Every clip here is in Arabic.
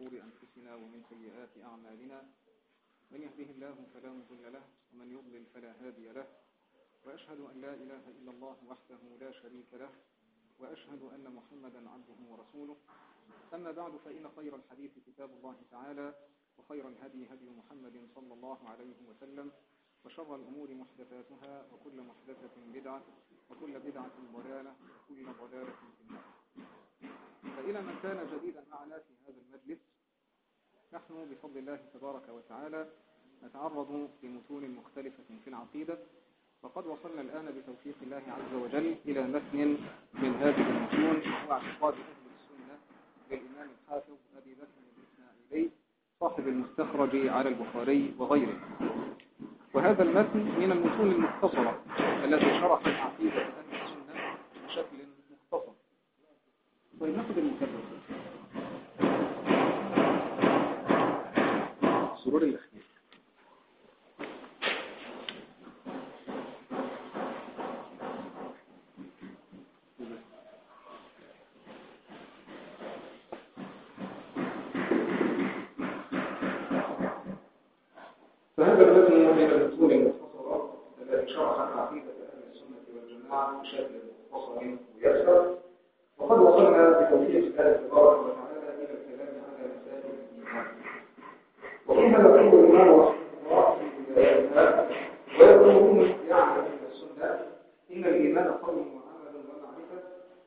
شرور أنفسنا ومن سيئات أعمالنا، من يهده الله فلا مضل له ومن يضلل فلا هادي له، وأشهد أن لا إله إلا الله وحده لا شريك له، وأشهد أن محمدا عبده ورسوله. أما بعد، فإن خير الحديث كتاب الله تعالى، وخير الهدي هدي محمد صلى الله عليه وسلم، وشر الأمور محدثاتها، وكل محدثة بدعة، وكل بدعة ضلالة، وكل ضلالة في النار. فإلى من كان جديدا معنا في هذا المجلس، نحن بفضل الله تبارك وتعالى نتعرض لمتون مختلفة في العقيدة، وقد وصلنا الآن بتوفيق الله عز وجل إلى متن من هذه المتون، وهو اعتقاد أهل السنة للإمام الحافظ أبي بكر الإسماعيلي صاحب المستخرج على البخاري وغيره. وهذا المتن من المتون المختصرة التي شرحت عقيدة أهل السنة بشكل مختصر. طيب، ناخذ المكبر سرور الأخير. فهذا المتن من المتون المختصرة التي شرحت عقيدة أهل السنة والجماعة بشكل مختصر ويسر، وقد وصلنا بتوفيق الله تبارك وتعالى إلى الكلام على مسائل الإيمان. وفيها يقول الإمام رحمه الله في بدايتها: ويقولون يعني أهل السنة إن الإيمان قول وعمل ومعرفة،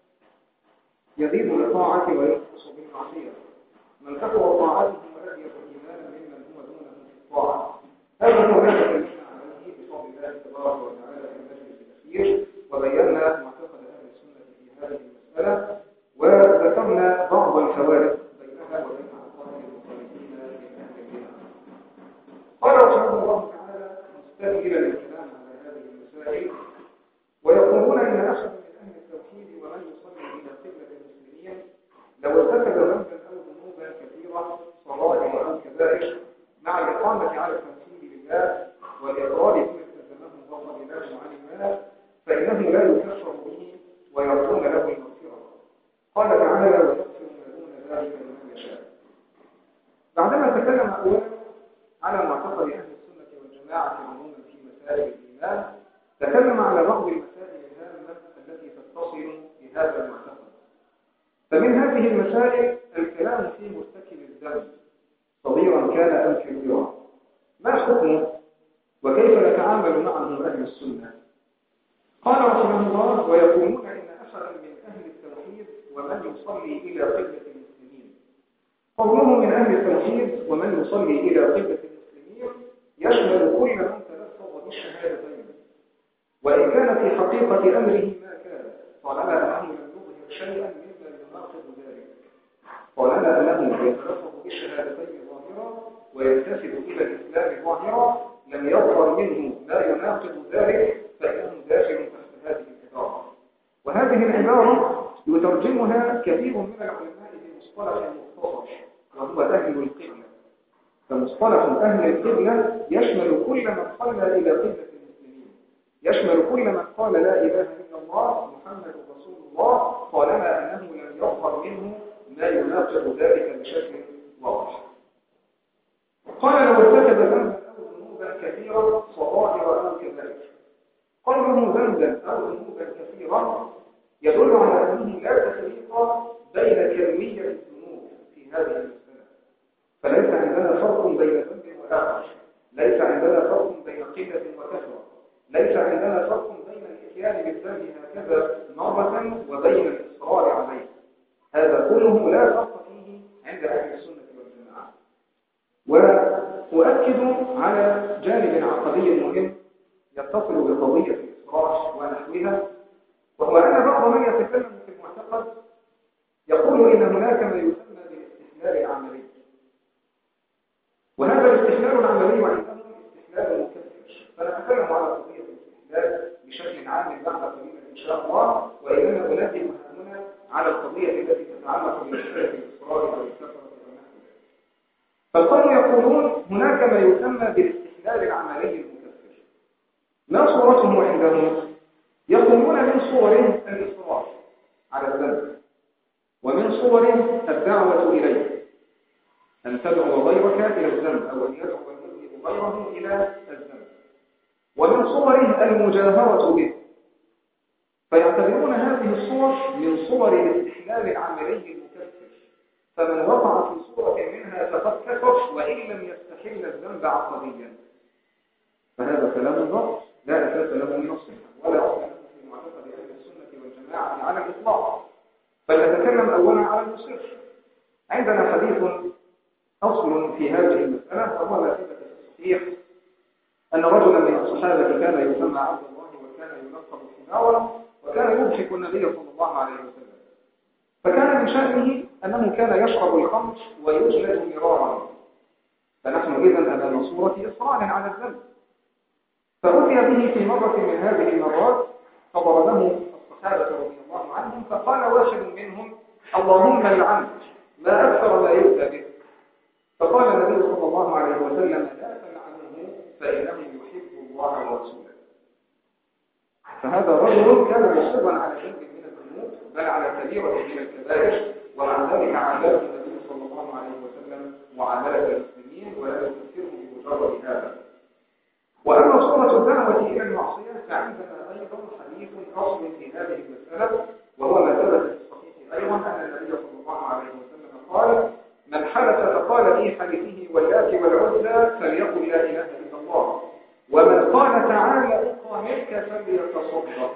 يزيد بالطاعة وينقص بالمعصية، من كثر طاعته أزيد إيمانا ممن هو دونه في الطاعة. هذا هو ما تكلمنا عليه بفضل الله تبارك وتعالى في المجلس الأخير، وبينا معتقد أهل السنة في هذه المسألة، وذكرنا بعض الفوارق بينها وبين عقائد المخالفين لأهل البدع. قال رحمه الله تعالى مستأجلا الكلام على هذه المسائل: ويقولون إن أحد من أهل التوحيد ومن يصلي إلى قبلة المسلمين لو ارتكب ذنبا أو ذنوبا كثيرة صغائر أو كبائر مع الإقامة على التوحيد لله والإقرار بما التزمه الله وقبله عن المال، فإنه لا يكفر به ويرجون له المغفرة. قال تعالى: ويغفر ما دون ذلك لمن يشاء. بعدما تكلم أولا على معتقد أهل السنة والجماعة عموما في مسائل الإيمان، تكلم على بعض المسائل الهامة التي تتصل بهذا المعتقد. فمن هذه المسائل الكلام في مرتكب الذنب صغيرا كان أم كبيرا، ما حكمه وكيف نتعامل معه أهل السنة؟ قال رحمه الله: ويقولون إن أحدا من أهل التوحيد ومن يصلي إلى قبلة المسلمين. قوله من أهل التوحيد ومن يصلي إلى قبلة المسلمين يشمل كل من تلفظ بالشهادتين، وإن كان في حقيقة أمره ما كان، طالما أنه لم يظهر شيئا مما يناقض ذلك. طالما أنه يتلفظ بالشهادتين ظاهرا وينتسب إلى الإسلام ظاهرا، لم يظهر منه ما يناقض ذلك، فإنه داخل تحت هذه العبارة. وهذه العبارة يترجمها كثير من العلماء بمصطلح مختصر، وهو أهل القبلة. فمصطلح أهل القبلة يشمل كل من صلى إلى قبلة المسلمين، يشمل كل من قال لا إله إلا الله محمد رسول الله، طالما أنه لم يظهر منه ما يناقض ذلك بشكل واضح. قال: لو ارتكب ذنبا أو ذنوبا كثيرا صغائر أو كبائر. قوله ذنبا أو ذنوبا كثيرا يدل على أنه لا تفريق بين كمية الذنوب في هذه المسألة، فليس عندنا فرق بين ذنب وآخر، ليس عندنا فرق بين قلة وكثرة، ليس عندنا فرق بين الإتيان بالذنب هكذا مرة وبين الإصرار عليه. هذا كله لا فرق فيه عند أهل السنة والجماعة. وأؤكد على جانب عقدي مهم يتصل بقضية الإصرار ونحوها، وهو أن بعض من يتكلم في المعتقد يقول إن هناك ما يسمى بالاستحلال العملي، وهذا الاستحلال العملي عندهم استحلال مكفر. فنتكلم على قضية الاستحلال بشكل عام بعد قليل إن شاء الله، وإنما ننبه هنا على القضية التي تتعلق بمسألة الإصرار والكفر ونحوها. فالقوم يقولون هناك ما يسمى بالاستحلال العملي المكفر. ما صورته عندهم؟ يقولون من صوره الإصرار على الذنب، ومن صوره الدعوة إليه، أن تدعو غيرك إلى الذنب أو أن يدعو المذنب غيره إلى الذنب. ومن صوره المجاهرة به، فيعتبرون هذه الصور من صور الاستحلال العملي المكفر، فمن وقع في صورة منها فقد كفر وإن لم يستحل الذنب عقديا. فهذا كلام ضعف لا أساس له من الصحة ولا أصل له في معتقد أهل السنة والجماعة على الإطلاق. فلنتكلم أولا على المصر. عندنا حديث أصل في هذه المسألة، وهو ما ثبت في الصحيح أن رجلا من الصحابة كان يسمى عبد الله وكان يلقب حمارا، وكان يضحك النبي صلى الله عليه وسلم. فكان من شأنه أنه كان يشرب الخمر ويجلد مرارا، فنحن إذن أمام صورة إصرار على الذنب. فأتي به في مرة من هذه المرات فضربه الصحابة رضي الله عنهم، فقال واحد منهم: اللهم العنه، ما أكثر ما يؤتى به. فقال النبي صلى الله عليه وسلم: لا تلعنه فإنه يحب الله ورسوله. فهذا رجل كان مصرا على ذنب من الذنوب، بل على كبيرة من الكبائر، ومع ذلك عامله النبي صلى الله عليه وسلم معاملة المسلمين ولا يكفرهم بمجرد هذا. وأما صورة الدعوة إلى المعصية فعندنا أيضا حديث أصل في هذه المسألة، وهو ما ثبت في الصحيح أيضا أن النبي صلى الله عليه وسلم قال: من حلف فقال في حلفه واللات والعزى فليقل لا إله إلا الله، ومن قال تعالى أقامرك فليتصدق.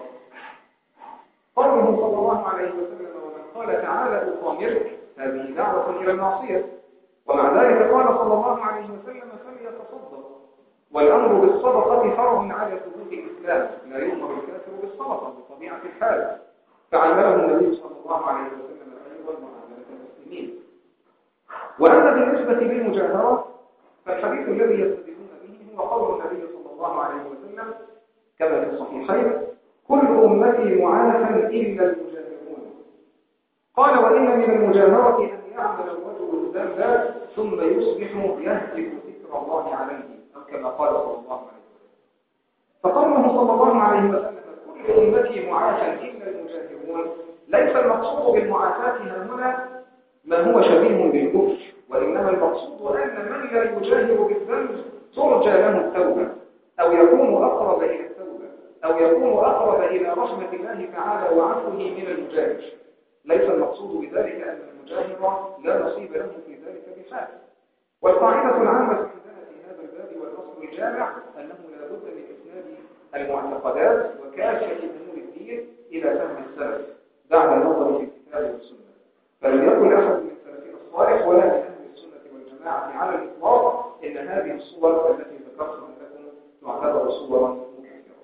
قوله صلى الله عليه وسلم: ومن قال تعالى أقامرك، هذه دعوة إلى المعصية، ومع ذلك قال صلى الله عليه وسلم: فليتصدق. والأمر بالصدقة فرع على ثبوت الإسلام، لا يؤمر الكافر بالصدقة بطبيعة الحال، فعمله النبي صلى الله عليه وسلم أيضا معاملة المسلمين. وأما بالنسبة للمجاهرة فالحديث الذي يستدلون به هو قول النبي صلى الله عليه وسلم كما في الصحيحين: كل أمتي معافى إلا المجاهرون. قال: وإن من المجاهرة أن يعمل الرجل الذنب ثم يصبح يهتك ذكر الله عليه، أو كما قال صلى الله عليه وسلم. فقوله صلى الله عليه وسلم: كل أمتي معافى إلا المجاهرون، ليس المقصود بالمعافاة هنا ما هو شبيه بالكفر، وإنما المقصود أن من لا يجاهر بالذنب ترجى له التوبة، أو يكون أقرب إلى التوبة، أو يكون أقرب إلى رحمة الله تعالى وعفوه من المجاهر. ليس المقصود بذلك أن المجاهر لا نصيب له في ذلك بحال. والقاعدة العامة عندنا في هذا الباب والأصل الجامع أنه لا بد من إسناد المعتقدات وكافة أمور الدين إلى فهم السلف بعد النظر في الكتاب والسنة. فلم يقل أحد من سلفنا الصالح ولا من أهل السنة والجماعة على الإطلاق إن هذه الصور التي ذكرتها لكم تعتبر صورا مكفرة.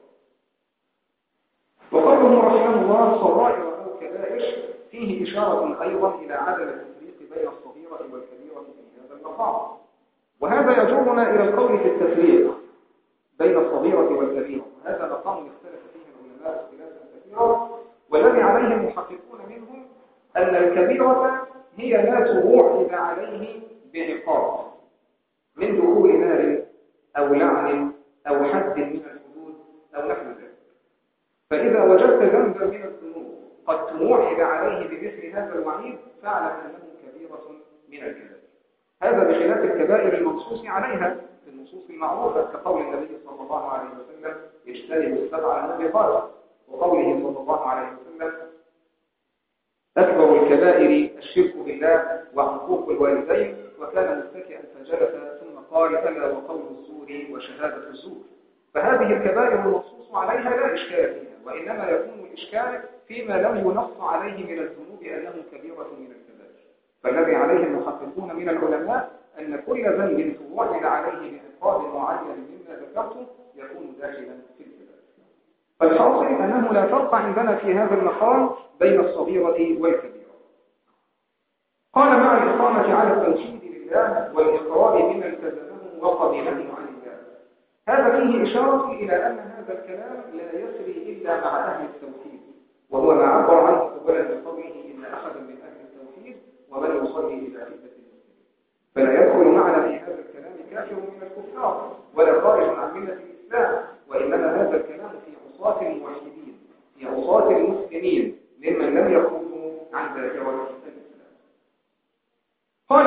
وقوله رحمه الله: صغائر أو كبائر، فيه إشارة أيضا إلى عدم التفريق بين الصغيرة والكبيرة في هذا المقام. وهذا يجرنا إلى القول في التفريق بين الصغيرة والكبيرة، وهذا مقام اختلف فيه العلماء اختلافا كثيرا، والذي عليه المحققون منهم أن الكبيرة هي ما توعد عليه بعقاب من دخول نار أو لعن أو حد من الحدود أو نحو ذلك. فإذا وجدت ذنبا من الذنوب قد توعد عليه بمثل هذا الوعيد فاعلم أنه كبيرة من الكبائر. هذا بخلاف الكبائر المنصوص عليها في النصوص المعروفة، كقول النبي صلى الله عليه وسلم: اجتنبوا السبع الموبقات، وقوله صلى الله عليه وسلم: أكبر الكبائر الشرك بالله وعقوق الوالدين، وكان متكئا فجلس ثم قال: ألا وقول الزور وشهادة الزور. فهذه الكبائر المنصوص عليها لا إشكال فيها، وإنما يكون الإشكال فيما لم ينص عليه من الذنوب أنه كبيرة من الكبائر. فالذي عليه المحققون من العلماء أن كل ذنب توعد عليه بعقاب معين مما ذكرته يكون داخلا في الكبائر. فالحاصل أنه لا فرق عندنا في هذا المقام بين الصغيرة والكبيرة. قال: مع الإقامة على التوحيد لله والإقرار بما التزمه وقبله عن الله. هذا فيه إشارة إلى أن هذا الكلام لا يسري إلا مع أهل التوحيد، وهو ما عبر عنه أولا بقوله: إن أحدا من أهل التوحيد ومن يصلي إلى عدة المسلمين. فلا يدخل معنا في هذا الكلام كافر من الكفار ولا خارج عن ملة الإسلام، وإنما هذا الكلام في عصاة الموحدين، في عصاة المسلمين ممن لم يخرجوا عن دائرة الإسلام. قال: فإنه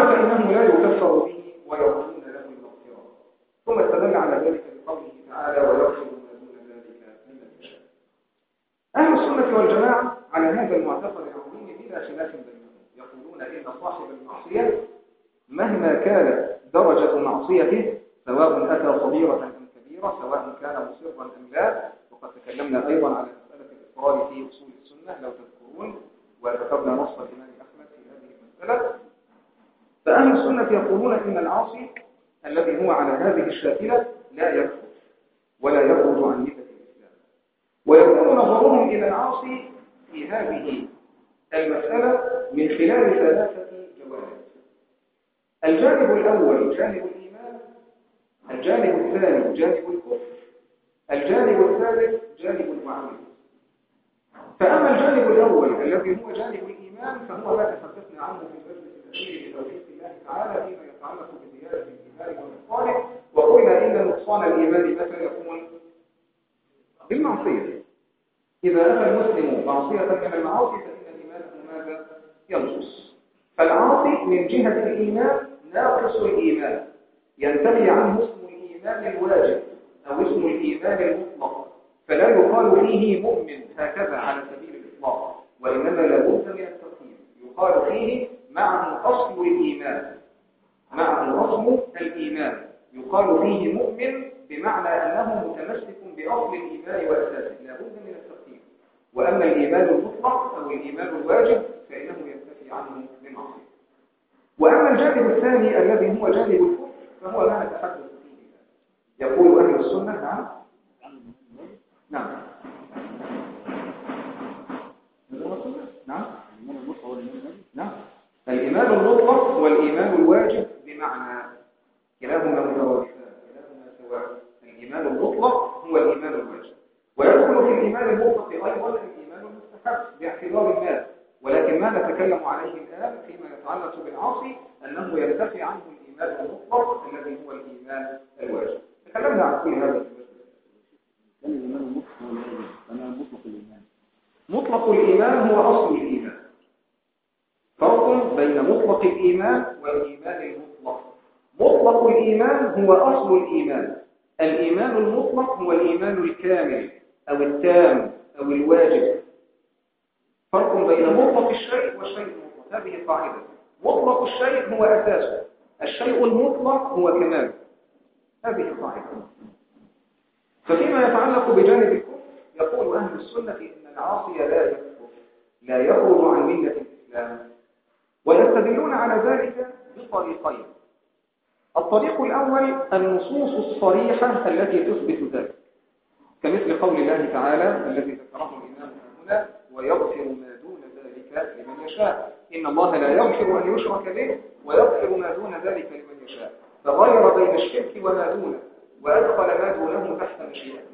أنه لا يكفر به ويظنون له المغفرة. ثم استدل على ذلك بقوله تعالى ويغفر ما دون ذلك لمن يشاء. أهل السنة والجماعة على هذا المعتقد العظيم بلا خلاف بينهم، يقولون إن صاحب المعصية مهما كانت درجة معصيته، سواء أتى صغيرة أم كبيرة، سواء كان مصرا أم لا، وقد تكلمنا أيضا على مسألة الإصرار في أصول السنة لو تذكرون، وذكرنا نص الإمام أحمد في هذه المسألة. فأهل السنة يقولون إن العاصي الذي هو على هذه الشاكلة لا يكفر ولا يخرج عن ملة الإسلام. ويكون نظرهم إلى العاصي في هذه المسألة من خلال ثلاثة جوانب. الجانب الأول جانب الإيمان، الجانب الثاني جانب الكفر، الجانب الثالث جانب المعاملة. فأما الجانب الأول الذي هو جانب الإيمان فهو ما تحدثنا عنه في المجلس الأخير بتوفيق الله تعالى فيما يتعلق بزيادة الإيمان والنقصان، وقلنا إن نقصان الإيمان متى يكون؟ بالمعصية. إذا أتى المسلم معصية من المعاصي فإن إيمانه ماذا؟ ينقص. فالعاصي من جهة الإيمان ناقص الإيمان، ينتمي عنه اسم الإيمان الواجب أو اسم الإيمان المطلق، فلا يقال فيه مؤمن هكذا على سبيل الإطلاق، وإنما لابد من التقييد. يقال فيه معه أصل الإيمان، معه أصل الإيمان، يقال فيه مؤمن بمعنى أنه متمسك بأصل الإيمان وأساسه، لابد من التقييد. وأما الإيمان المطلق أو الإيمان الواجب فإنه ينتفي عنه بمعصية. وأما الجانب الثاني الذي هو جانب الكفر فهو ما نتحدث فيه. يقول أهل السنة نعم نعم نعم نعم الإيمان المطلق والإيمان الواجب بمعنى كلاهما مترادفان، كلاهما سواء. الإيمان المطلق هو الإيمان الواجب، ويدخل في الإيمان المطلق أيضا الإيمان المستحب باعتبار الناس، ولكن ما نتكلم عليه الآن فيما يتعلق بالعاصي أنه يرتفع عنه الإيمان المطلق الذي هو الإيمان الواجب. تكلمنا عن كل هذا في الإيمان المطلق هو الواجب، أنا مطلق الإيمان. مطلق الإيمان هو أصل الإيمان. فرق بين مطلق الإيمان والإيمان المطلق. مطلق الإيمان هو أصل الإيمان. الإيمان المطلق هو الإيمان الكامل أو التام أو الواجب. فرق بين مطلق الشيء والشيء المطلق، هذه قاعدة. مطلق الشيء هو أساسه، الشيء المطلق هو كماله، هذه قاعدة. ففيما يتعلق بجانب الكفر يقول أهل السنة إن العاصي لا يكفر، لا يخرج عن ملة الإسلام، ويستدلون على ذلك بطريقين. الطريق الأول النصوص الصريحة التي تثبت ذلك، كمثل قول الله تعالى الذي ذكره الإمام هنا ويغفر ما دون ذلك لمن يشاء. إن الله لا يغفر أن يشرك به ويغفر ما دون ذلك لمن يشاء، فغير بين الشرك وما دونه وأدخل ما دونه تحت مشيئته.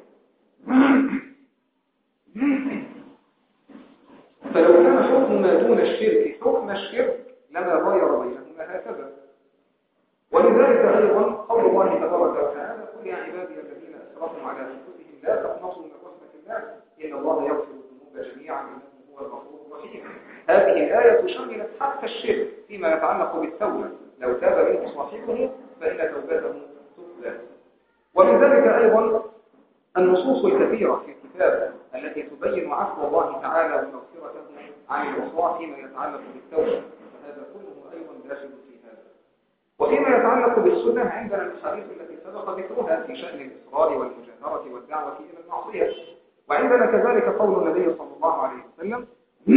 فلو كان حكم ما دون الشرك حكم الشرك لما غير بينهما هكذا. ولذلك أيضا قول الله تبارك وتعالى قل يا عبادي الذين أسرفوا على أنفسهم لا تقنطوا من رحمة الله إن الله يغفر الذنوب جميعا إنه هو الغفور الرحيم. هذه الآية شملت حتى الشرك فيما يتعلق بالتوبة، لو تاب منه صاحبه فإن توبته تقبل. ومن ذلك أيضا النصوص الكثيرة في الكتاب التي تبين عفو الله تعالى ومغفرته عن العصاة فيما يتعلق بالتوبة، فهذا كله أيضا داخل في هذا. وفيما يتعلق بالسنة عندنا الحديث التي سبق ذكرها في شأن الإصرار والمجاهرة والدعوة إلى المعصية، وعندنا كذلك قول النبي صلى الله عليه وسلم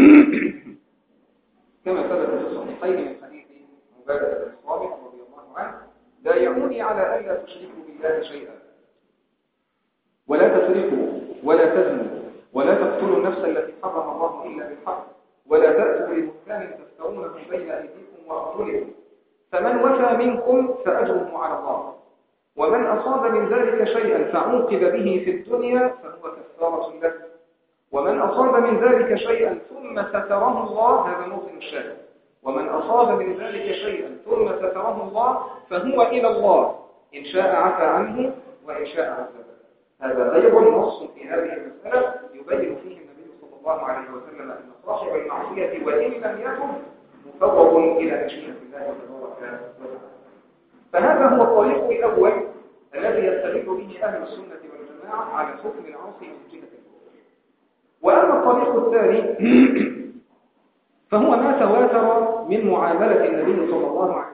كما ثبت في الصحيحين من حديث عبادة بن الصامت رضي الله عنه بايعوني على ألا تشركوا بالله شيئا ولا تسرقوا ولا تزنوا ولا تقتلوا النفس التي حرم الله إلا بالحق ولا تأتوا ببهتان تفترونه بين أيديكم وأرجلكم، فمن وفى منكم فأجره على الله، ومن أصاب من ذلك شيئا فعوقب به في الدنيا فهو كفارة له، ومن أصاب من ذلك شيئا ثم ستره الله، هذا موطن الشاهد، ومن أصاب من ذلك شيئا ثم ستره الله فهو إلى الله إن شاء عفى عنه وإن شاء عذبه. هذا أيضا نص في هذه المسألة يبين فيه النبي صلى الله عليه وسلم أن صاحب المعصية وإن لم يكن مفوض إلى مشيئة الله تبارك وتعالى. فهذا هو الطريق الأول الذي يستدل به أهل السنة والجماعة على حكم العاصي من جهة الكفر. وأما الطريق الثاني فهو ما تواتر من معاملة النبي صلى الله عليه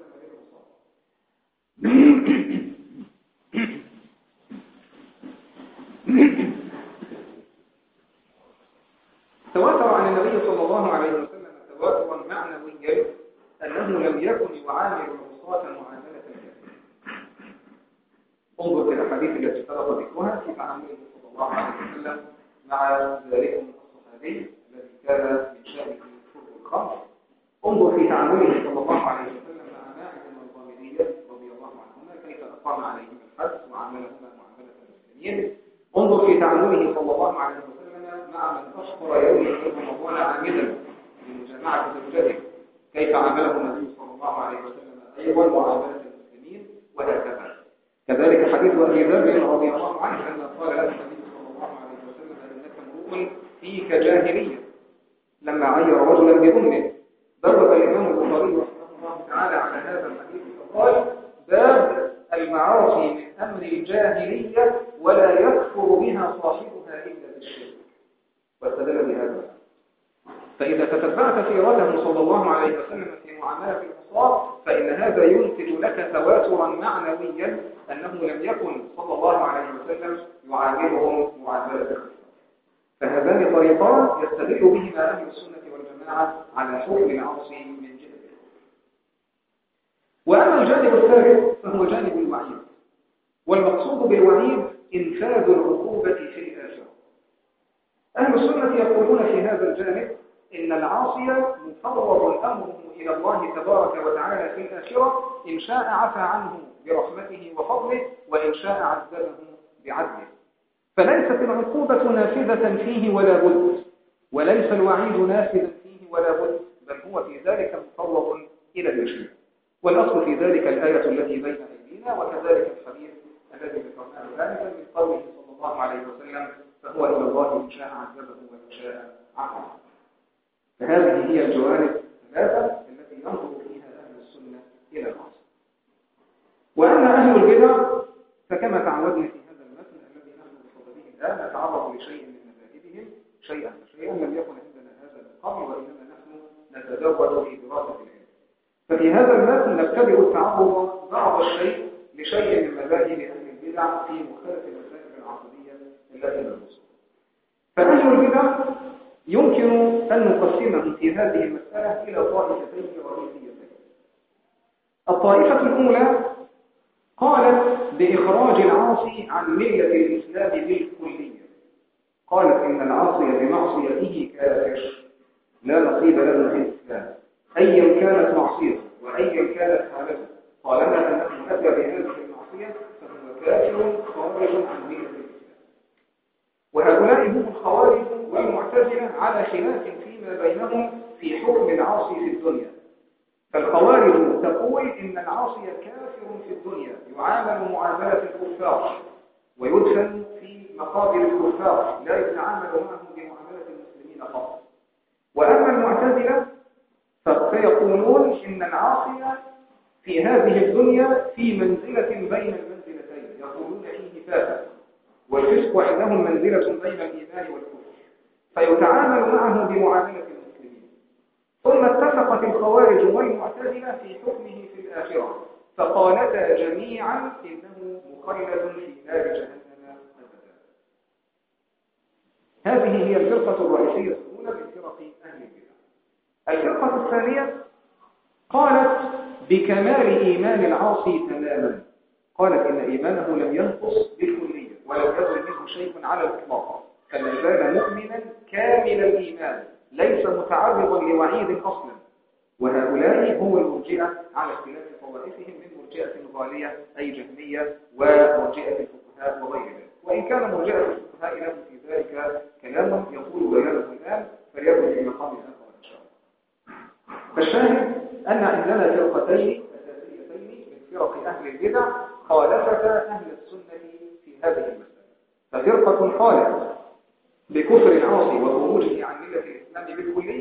وسلم تواتر عن النبي صلى الله عليه وسلم تواترا معنويا أنه لم يكن يعامل العصاة معاملة الجاهلية. انظر في الأحاديث التي سبق ذكرها في تعامله صلى الله عليه وسلم مع ذلكم الصحابي الذي كان من شأنه شرب الخمر. انظر في تعامله صلى الله عليه وسلم مع ماعز والغامدية رضي الله عنهما كيف أقام عليهما الحد وعاملهما معاملة المسلمين. انظر في تعامله صلى الله عليه وسلم مع من أشهر يوم من رمضان عامدا لمجامعة زوجته كيف عامله النبي صلى الله عليه وسلم أيضا معاملة المسلمين وهكذا. كذلك حديث أبي ذر رضي الله عنه لما قال له النبي صلى الله عليه وسلم إنك امرؤ فيك جاهلية لما عير رجلا بأمه. ضرب الإمام البخاري رحمه الله تعالى على هذا الحديث فقال باب المعاصي من أمر الجاهلية ولا يكفر بها صاحبها إلا بالشرك. واستدل بهذا. فإذا تتبعت سيرته صلى الله عليه وسلم في معاملة العصاة فإن هذا ينتج لك تواترا معنويا أنه لم يكن صلى الله عليه وسلم يعاملهم معاملة الخير. فهذان طريقان يستدل بهما أهل السنة والجماعة على حكم العاصي من جهة الكفر. وأما الجانب الثالث فهو جانب الوعيد. والمقصود بالوعيد إنفاذ العقوبة في الآخرة. أهل السنة يقولون في هذا الجانب إن العاصي مفوض أمره إلى الله تبارك وتعالى في الآخرة إن شاء عفى عنه برحمته وفضله وإن شاء عذبه بعدله. فليست العقوبة نافذة فيه ولا بد، وليس الوعيد نافذا فيه ولا بد، بل هو في ذلك مفوض إلى المشيئة. والأصل في ذلك الآية التي بين أيدينا وكذلك الحديث الذي ذكرناه ذلك من قوله صلى الله عليه وسلم فهو إلى الله إن شاء عذبه وإن شاء عفى. فهذه هي الجوانب الثلاثة التي ينظر فيها أهل السنة إلى العاصي. وأما أهل البدع فكما تعودنا في هذا المثل الذي نحن بصدده الآن نتعرض لشيء من مذاهبهم شيئا فشيئا لم يكن عندنا هذا من قبل وإنما نحن نتجرد في دراسة العلم. ففي هذا المثل نبتدئ التعرض بعض الشيء لشيء من مذاهب أهل البدع في مختلف المذاهب العقدية التي ندرسها. فأهل البدع يمكن أن نقسمهم في هذه المسألة إلى طائفتين رئيسيتين. الطائفة الأولى قالت بإخراج العاصي عن ملة الإسلام بالكلية. قالت إن العاصي بمعصيته كافر لا نصيب له في الإسلام أيا كانت معصيته وأيا كانت حالته طالما أنه أتى بهذه المعصية فهو كافر خارج عن ملة الإسلام. وهؤلاء هم الخوارج والمعتزلة على خلاف فيما بينهم في حكم العاصي في الدنيا. فالخوارج تقول إن العاصي كافر في الدنيا يعامل معاملة الكفار ويدفن في مقابر الكفار لا يتعامل معه بمعاملة المسلمين فقط. وأما المعتزلة فيقولون إن العاصي في هذه الدنيا في منزلة بين المنزلتين يقولون فيه فاسق، والفسق عندهم منزلة بين الإيمان والكفر فيتعامل معه بمعاملة المسلمين. ثم اتفقت الخوارج والمعتزلة في حكمه في الآخرة فقالتا جميعا إنه مخلد في نار جهنم أبدا. هذه هي الفرقة الرئيسية الأولى من فرق أهل البدع. الفرقة الثانية قالت بكمال إيمان العاصي تماما. قالت إن إيمانه لم ينقص بالكلية ولم يزل منه شيء على الإطلاق فلا زال مؤمنا كامل الإيمان ليس متعرضا لوعيد أصلا. وهؤلاء هم المرجئة على اختلاف طوائفهم من مرجئة غالية أي جهمية ومرجئة الفقهاء وغير ذلك. وإن كان مرجئة الفقهاء لهم في ذلك كلام يقول بيانه الآن فليكن في مقام آخر إن شاء الله. فالشاهد أن عندنا فرقتين أساسيتين من فرق أهل البدع خالفتا أهل السنة في هذه المسألة. ففرقة قالت بكفر العاصي وخروجه عن ملة الإسلام بالكلية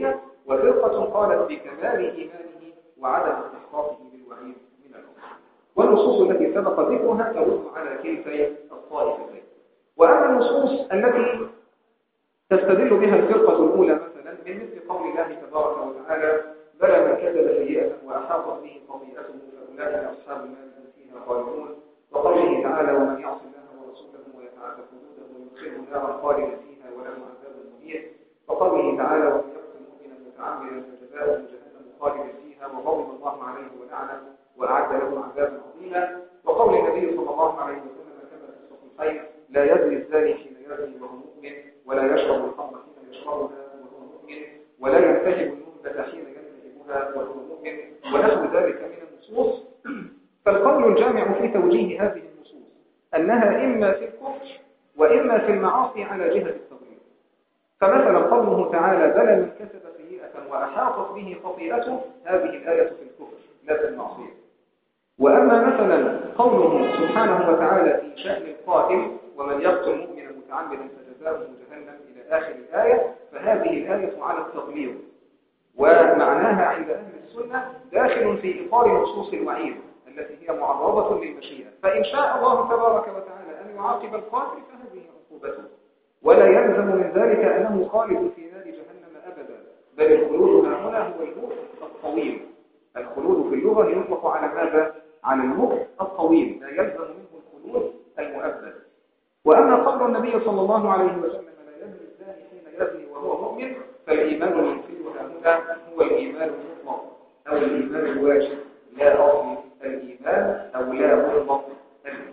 وفرقة قالت بكمال إيمانه وعدم استحقاقه بالوعيد من الأصل. والنصوص التي سبق ذكرها ترد على كلتي الطائفتين. وأما النصوص التي تستدل بها الفرقة الأولى مثلا من مثل قول الله تبارك وتعالى بلى من كسب سيئة وأحاطت به خطيئته فأولئك أصحاب النار هم فيها خالدون، وقوله تعالى ومن يعص الله ورسوله ويتعدى حدوده ويدخله نارا خالدا فيها وله عذاب مهين، وقوله تعالى ومن يقتل مؤمنا متعمدا فجزاؤه جهنم خالدا فيها وغضب الله عليه ولعنه وأعد له عذابا عظيما، وقول النبي صلى الله عليه وسلم كما في الصحيحين لا يزني الزاني حين يزني وهو مؤمن ولا يشرب الخمر حين يشربها وهو مؤمن ولا ينتهب النهبة حين ينتهبها وهو مؤمن ونحو ذلك من النصوص. فالقول الجامع في توجيه هذه النصوص أنها إما في الكفر وإما في المعاصي على جهة التغليظ. فمثلا قوله تعالى بلى من كسب سيئة وأحاطت به خطيئته، هذه الآية في الكفر لا في المعصية. وأما مثلا قوله سبحانه وتعالى في شأن القاتل ومن يقتل مؤمنا متعمدا فجزاؤه جهنم إلى آخر الآية، فهذه الآية على التغليظ، ومعناها عند أهل السنة داخل في إطار نصوص الوعيد التي هي معرضة للمشيئة. فإن شاء الله تبارك وتعالى أن يعاقب القاتل فهذه عقوبته، ولا يلزم من ذلك أنه خالد في نار جهنم أبدا، بل الخلود هنا هو المكث الطويل. الخلود في اللغة يطلق على ماذا؟ على المكث الطويل، لا يلزم منه الخلود المؤبد. وأما قول النبي صلى الله عليه وسلم لا يزني الزاني حين يزني وهو مؤمن، فالإيمان المنفي هنا هو الإيمان المطلق أو الإيمان الواجب، لا أصل الإيمان أو لا مطلق الإيمان.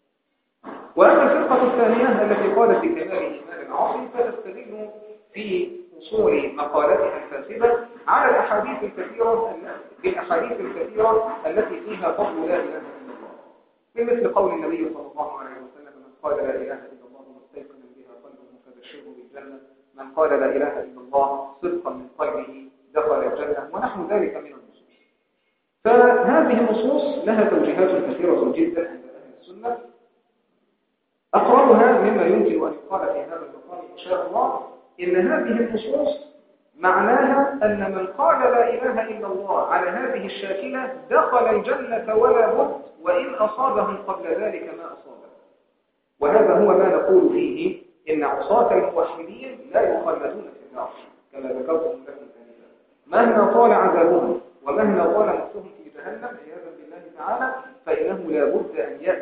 وأما الفرقة الثانية التي قالت بكمال إيمان العاصي فتستدل في أصول مقالتها الفاسدة على الأحاديث الكثيرة التي فيها فضل لا إله إلا الله، بمثل قول النبي صلى الله عليه وسلم من قال لا إله إلا الله مستيقنا بها قلبه فبشره بالجنة، من قال لا إله إلا الله صدقا من قلبه دخل الجنة، ونحو ذلك من النصوص. فهذه النصوص لها توجيهات كثيرة جدا عند أهل السنة. أقربها مما يمكن أن يقال في هذا المقام إن شاء الله إن هذه النصوص معناها أن من قال لا إله إلا الله على هذه الشاكلة دخل الجنة ولا بد، وإن أصابهم قبل ذلك ما أصابه. وهذا هو ما نقول فيه إن عصاة الموحدين لا يخلدون في النار كما ذكرتم لكم آنفا، مهما طال عذابهم ومهما طال مكثهم في جهنم عياذا بالله تعالى، فإنه لابد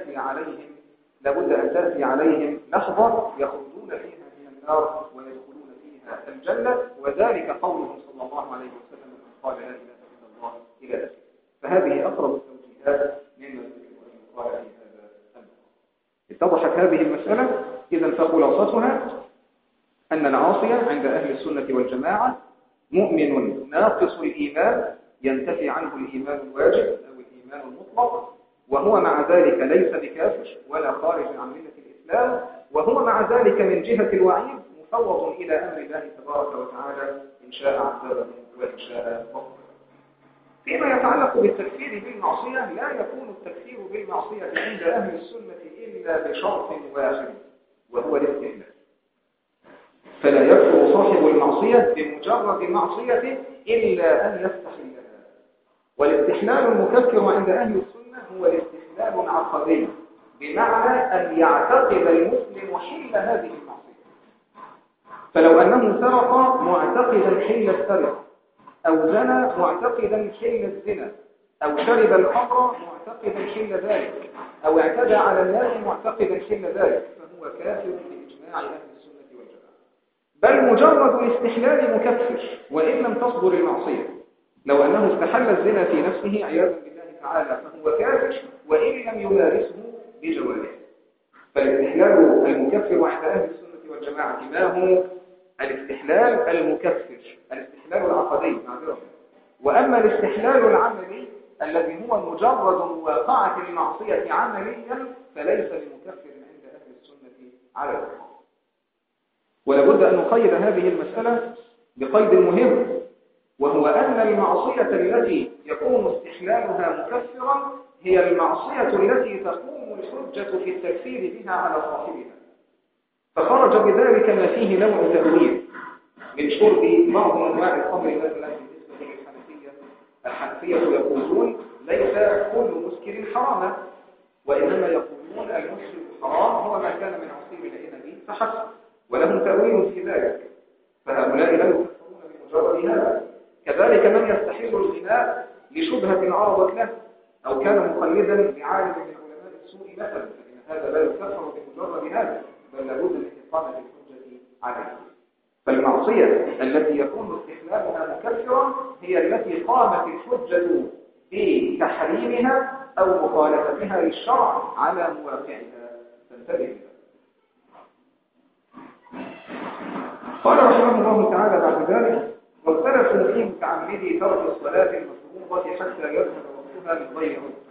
أن تأتي عليهم لحظة يخرجون فيها من النار ويدخلون فيها الجنة، وذلك قوله صلى الله عليه وسلم من قال لا إله إلا الله إلى آخره. فهذه أقرب التوجيهات مما يمكن أن يقال في هذا الأمر. اتضحت هذه المسألة. إذن فخلاصتها أن العاصي عند أهل السنة والجماعة مؤمن ناقص الإيمان ينتفي عنه الإيمان الواجب أو الإيمان المطلق، وهو مع ذلك ليس بكافر ولا خارج عن ملة الإسلام، وهو مع ذلك من جهة الوعيد مفوض إلى أمر الله تبارك وتعالى إن شاء عذبه وإن شاء غفره. فيما يتعلق بالتكفير بالمعصية، لا يكون التكفير بالمعصية عند أهل السنة إلا بشرط واحد، وهو الاستحلال. فلا يكفر صاحب المعصية بمجرد معصيته إلا أن يستحلها. والاستحلال المكفر عند أهل السنة هو الاستحلال العقدي، بمعنى أن يعتقد المسلم حل هذه المعصية. فلو أنه سرق معتقدا حل السرقة، أو زنى معتقدا حل الزنا، أو شرب الخمر معتقدا حل ذلك، أو اعتدى على الناس معتقدا حل ذلك، فهو كافر بإجماع أهل السنة والجماعة. بل مجرد الاستحلال مكفر وإن لم تصدر المعصية. لو أنه استحل الزنا في نفسه عياذا بالله تعالى فهو كافر وإن لم يمارسه بجوارحه. فالاستحلال المكفر عند أهل السنة والجماعة ما هو؟ الاستحلال المكفر، الاستحلال العقدي معذرة. وأما الاستحلال العملي الذي هو مجرد مواقعة المعصية عمليا فليس بمكفر عند أهل السنة على الإطلاق. ولابد أن نقيد هذه المسألة بقيد مهم، وهو أن المعصية التي يكون استحلالها مكفرا هي المعصية التي تقوم الحجة في التكفير بها على صاحبها، فخرج بذلك ما فيه نوع تأويل، من شرب بعض أنواع الخمر مثلا بالنسبة الحنفية يقولون ليس كل مسكر حراما، وإنما يقولون المسكر الحرام هو ما كان من عصير العنب فحسب، ولهم تأويل في ذلك، فهؤلاء لا يكفرون بمجرد هذا. كذلك من يستحل الغناء لشبهة عرضت له أو كان مقلدا لعالم من علماء السوء مثلا، فإن هذا لا يكفر بمجرد هذا، بل لابد من إقامة الحجة عليه. فالمعصية التي يكون استحلالها مكفرا هي التي قامت الحجة بتحريمها أو مخالفتها للشرع على مواقعها، فانتبه لها. قال رحمه الله تعالى بعد ذلك: واختلفوا في متعمدي ترك الصلاة المفروضة حتى يذهب وقتها من غير عذر،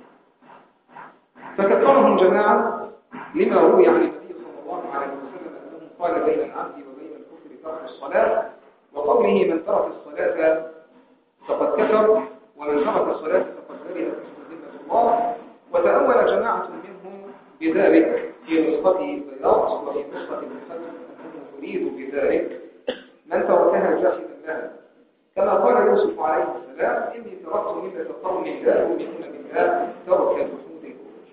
فكفرهم جماعة لما روي عن النبي صلى الله عليه وسلم أنه قال بين العبد وبين الكفر ترك الصلاة، وقوله من ترك الصلاة فقد كفر ومن ترك الصلاة فقد برئ من ذمة الله. وتأول جماعة منهم بذلك في نسخة بياض وفي نسخة المحمد أنه يريد بذلك من تركها جاحدا لها، كما قال يوسف عليه السلام: إني تركت ملة قوم لا يؤمنون بالله ترك الوحود الكفر.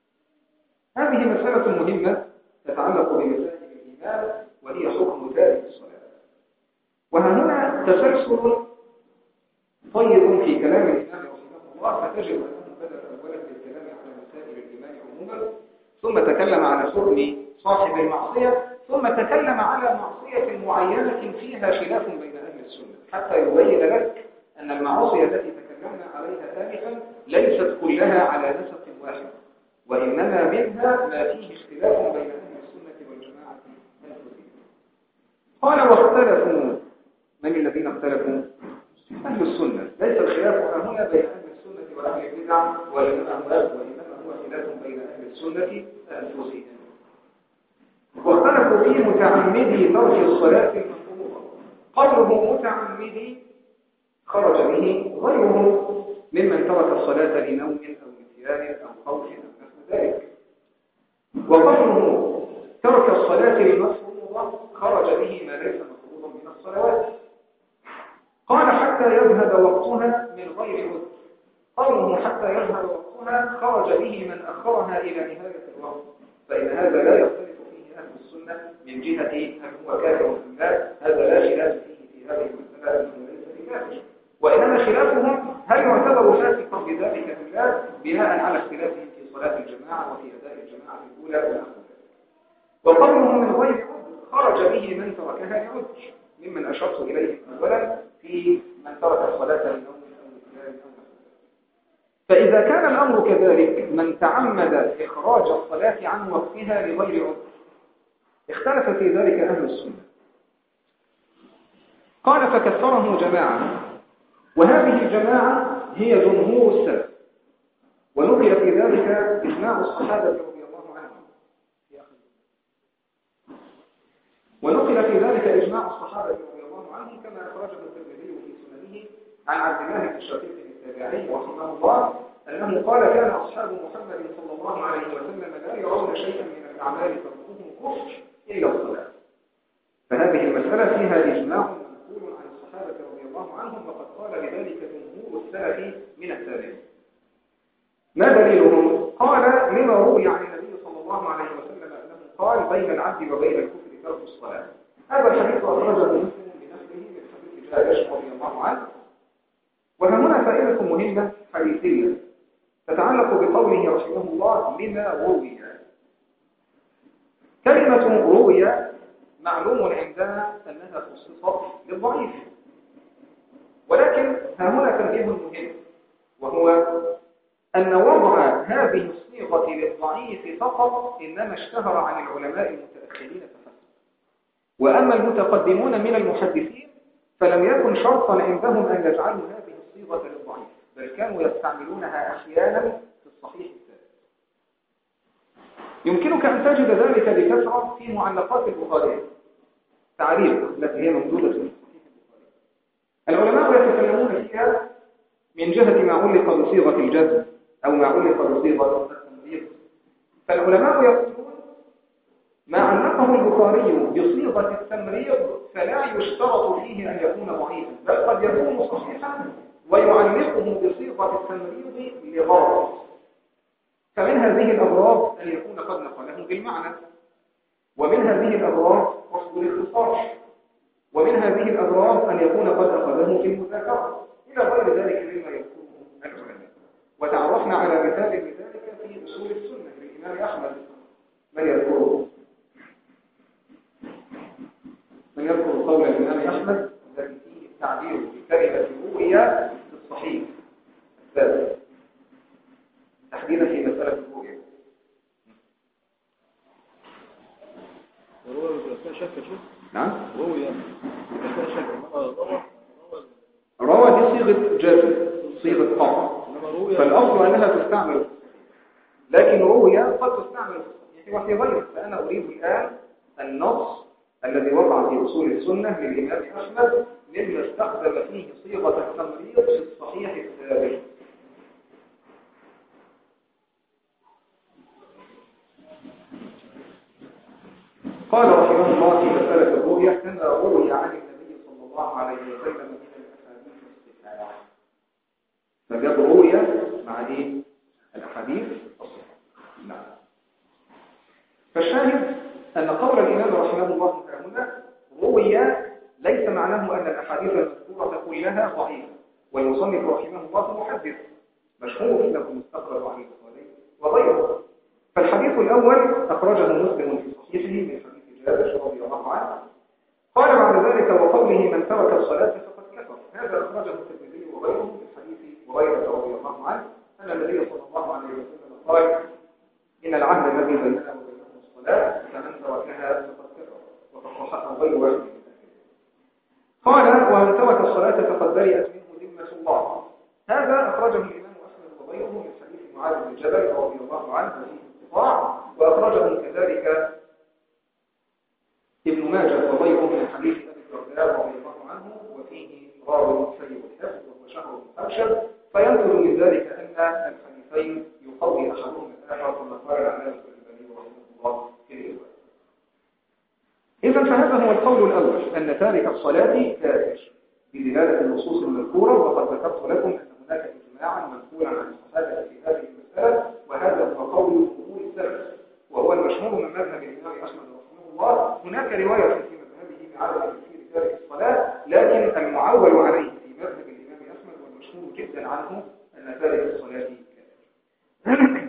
هذه مسألة مهمة تتعلق بمسائل الإيمان، وهي حكم تارك الصلاة. وها هنا تسلسل طيب في كلام الإمام رحمه الله، فتجد أنه بدأ أولا بالكلام على مسائل الإيمان عموما، ثم تكلم على حكم صاحب المعصية، ثم تكلم على معصية معينة فيها خلاف بين أهل السنة، حتى يبين لك أن المعاصي التي تكلمنا عليها آنفا ليست كلها على نسق واحد، وإنما منها ما فيه اختلاف بين أهل السنة والجماعة أنفسهم. قال: واختلفوا. من الذين اختلفوا؟ أهل السنة. ليس الخلاف هنا بين أهل السنة وأهل البدع، وإنما هو خلاف بين أهل السنة أنفسهم. واختلفوا في متعمدي ترك الصلاة المفروضة. قوله متعمدي خرج به غيره ممن ترك الصلاة لنوم أو نسيان أو خوف أو نحو ذلك. وقوله ترك الصلاة المفروضة خرج به ما ليس مفروضا من الصلوات. قال: حتى يذهب وقتها من غير عذر. قوله حتى يذهب وقتها خرج به من أخرها إلى نهاية الوقت، فإن هذا لا يختلف فيه أهل السنة من جهة هل هو كافر أم لا. هذا لا خلاف فيه في هذه المسألة، أنه ليس بكافر، وإنما خلافهم هل يعتبر فاسقا بذلك أم لا، بناء على اختلافهم في صلاة الجماعة وفي أداء الجماعة الأولى ونحو ذلك. وقوله من غير عذر خرج به من تركها لعذر، ممن أشرت إليه أولا في من ترك الصلاة لنوم أو نسيان أو نحو ذلك. فإذا كان الأمر كذلك، من تعمد إخراج الصلاة عن وقتها لغير عذر، اختلف في ذلك أهل السنة. قال: فكفره جماعة، وهذه الجماعة هي جمهور السلف، ونقل في ذلك إجماع الصحابة رضي الله عنهم، كما أخرجه الترمذي في سننه عن عبد الله بن شقيق التابعي رحمه الله أنه قال: كان أصحاب محمد صلى الله عليه وسلم لا يرون شيئا من الأعمال تركوه كفر إلا الصلاة. فهذه المسألة فيها إجماع منقول عن الصحابة رضي الله عنهم، وقد قال بذلك جمهور السلف من التابعين. ما دليلهم؟ قال: لما روي عن النبي صلى الله عليه وسلم أنه قال: بين العبد وبين الكفر ترك الصلاة. هذا الحديث أخرجه مسلم بنفسه من حديث جابر رضي الله عنه. وهنا فائدة مهمة حديثية تتعلق بقوله رحمه الله: لما روي. كلمة روي معلوم عندنا أنها خصصت للضعيف، ولكن هنا تنبيه مهم، وهو أن وضع هذه الصيغة للضعيف فقط إنما اشتهر عن العلماء المتأخرين فحسب، وأما المتقدمون من المحدثين فلم يكن شرطا عندهم أن يجعلوا هذه الصيغة للضعيف، بل كانوا يستعملونها أحيانا في الصحيح الثابت. يمكنك أن تجد ذلك بكثرة في معلقات البخاري، تعليق التي هي موجودة في صحيح البخاري. العلماء يتكلمون فيها من جهة ما علق بصيغة الجزم أو ما علق بصيغة التمريض. فالعلماء يقولون ما علقه البخاري بصيغة التمريض فلا يشترط فيه أن يكون ضعيفا، بل قد يكون صحيحا ويعلقه بصيغة التمريض لغرض. فمن هذه الأغراض أن يكون قد نقله بالمعنى، ومن هذه الأغراض قصد الاختصار، ومن هذه الأغراض أن يكون قد أخذه في المذاكرة، إلى غير ذلك مما يذكره العلماء. وتعرفنا على مثال لذلك في أصول السنة للإمام أحمد. من يذكره؟ من يذكر قول الإمام أحمد الذي فيه التعبير بكلمة رؤيا في الصحيح الثالث، تحديدا في مسألة الرؤيا؟ نعم. روى دي صيغة جازم، صيغة قطع، فالأصل أنها تستعمل، لكن رؤيا قد تستعمل وفي غيره. فأنا أريد الآن النص الذي وقع في أصول السنة للإمام أحمد مما استخدم فيه صيغة التمريض في الصحيح الثابت. قال رحمه الله في مسألة الرؤيا: كما روي عن النبي صلى الله عليه وسلم من الأحاديث الصحيحة. فجاب رؤيا مع ايه؟ الأحاديث الصحيحة. نعم. فالشاهد أن قول الإمام رحمه الله هنا رؤيا ليس معناه أن الأحاديث المذكورة كلها ضعيفة، والمصنف رحمه الله محدث مشهور له مستقر عن البخاري وغيره. فالحديث الأول أخرجه مسلم في صحيحه من حديث جابر رضي الله عنه، قال بعد ذلك: وقوله من ترك الصلاة فقد كفر. هذا أخرجه الترمذي وغيره من حديث هريرة رضي الله عنه أن النبي صلى الله عليه وسلم قال: إن العهد الذي بيننا وبينهم الصلاة فمن تركها فقد كفر. وقد صححه غير واحد من أهله. قال: ومن ترك الصلاة فقد برئت منه ذمة الله. هذا أخرجه الإمام أحمد وغيره من حديث معاذ بن جبل رضي الله عنه فيه انقطاع، وأخرجه كذلك ابن ماجه وغيره من حديث أبي الدرداء رضي الله عنه، وفيه راوي سيء الحفظ وهو شهر بن أبشر، فينتج من ذلك أن الحديثين يقوي أحدهما الآخر، كما قال العلامة الألباني رحمه الله في الرواية. إذا فهذا هو القول الأول، أن تارك الصلاة كافر بدلالة النصوص المذكورة، وقد ذكرت لكم أن هناك إجماعا منقولا عن الصحابة في هذه المسألة، وهذا هو قول جمهور السلف، وهو المشهور من مذهب الإمام أحمد رحمه الله. هناك رواية في مذهبه بعدم تكفير تارك الصلاة، لكن المعول عليه في مذهب الإمام أحمد والمشهور جدا عنه أن تارك الصلاة كافر.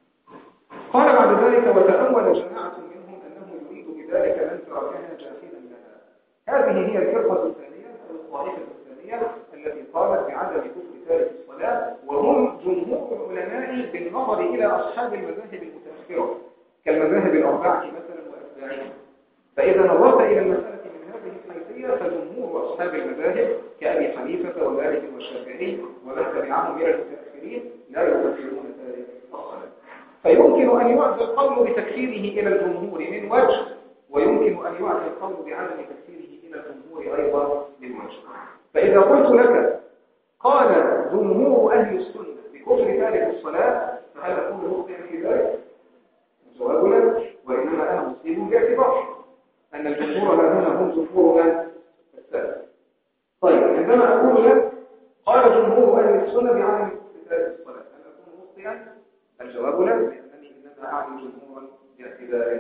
قال بعد ذلك: وتأول جماعة منهم أنه يريد بذلك من تركها جاحدا لها. هذه هي الفرقة الثانية أو الطائفة الثانية التي قالت بعدم كفر تارك الصلاة، وهم جمهور العلماء بالنظر إلى أصحاب المذاهب المتأخرة كالمذاهب الأربعة مثلا وأتباعها. فإذا نظرت إلى المسألة من هذه الحيثية فجمهور أصحاب المذاهب كأبي حنيفة ومالك والشافعي ومن تبعهم من المتأخرين لا يكفرون تارك الصلاة. فيمكن أن يعد القول بتكفيره إلى الجمهور من وجه، ويمكن أن يعد القول بعدم تكفيره إلى الجمهور أيضا من وجه. فإذا قلت لك قال جمهور أهل السنة بكفر تارك الصلاة، فهل أكون مخطئا في ذلك؟ الجواب لا، وإنما أنا مصيب باعتبار أن الجمهور هنا هم جمهور من السلف. طيب، عندما أقول لك قال جمهور أهل السنة بعدم كفر تارك الصلاة، هل أكون مخطئا؟ الجواب لا، لأنني إنما أعني جمهورا باعتبار.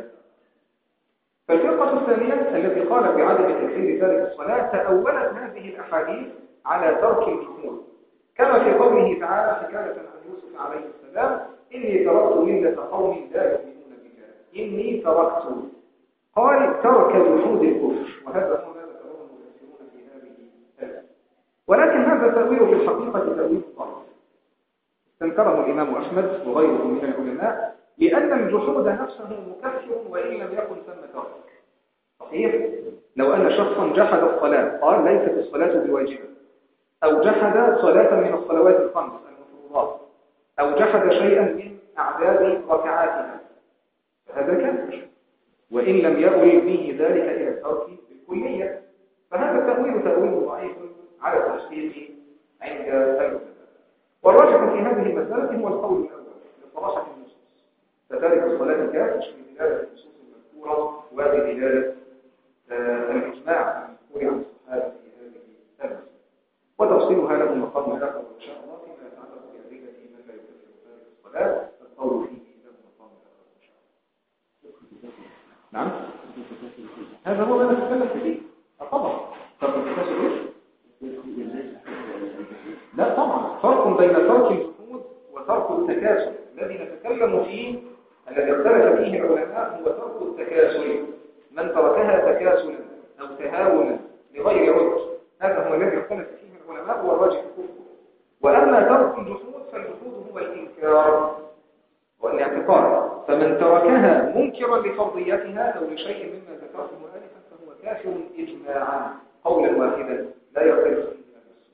فالفرقة الثانية التي قالت بعدم تكفير تارك الصلاة تأولت هذه الأحاديث على ترك الجمهور، كما في قوله تعالى حكاية عن يوسف عليه السلام: إني تركت ملة قوم لا يؤمنون بك. إني تركت، قال ترك جحود الكفر، وهذا هو ما ذكره المفسرون في هذه الآية. ولكن هذا التأويل في الحقيقة تأويل ضعيف استنكره الإمام أحمد وغيره من العلماء، لأن الجحود نفسه مكفر وإن لم يكن ثم ترك. صحيح؟ لو أن شخصا جحد الصلاة قال ليست الصلاة بواجبة، أو جحد صلاة من الصلوات الخمس المفروضات، أو جحد شيئا من أعداد ركعاتها، فهذا كافر وإن لم يؤل به ذلك إلى الترك بالكلية. فهذا التأويل تأويل ضعيف على التحقيق عند العلماء. والراجح في هذه المسألة هو القول الأول لصراحة النصوص، فتارك الصلاة كافر بدلالة النصوص المذكورة وبدلالة الإجماع المذكور عن الصحابة في هذه المسألة، وتفصيلها له مقام آخر إن شاء الله فيما يتعلق بأدلة من لا يكفر تارك الصلاة، القول فيه له مقام آخر إن شاء الله. نعم، هذا هو ما نتكلم فيه. طبعا ترك التكاسل لا طبعا فرق بين ترك الجحود وترك التكاسل. الذي نتكلم فيه الذي اختلف فيه العلماء هو ترك التكاسل، من تركها تكاسلا أو تهاونا لغير عذر، هذا هو الذي اختلف فيه العلماء والراجح كفره. وأما ترك الجحود فالجحود هو الإنكار والاعتقاد، فمن تركها منكرا لفرضيتها أو لشيء مما ذكرته آنفا فهو كافر إجماعا قولا واحدا لا يختلف فيه.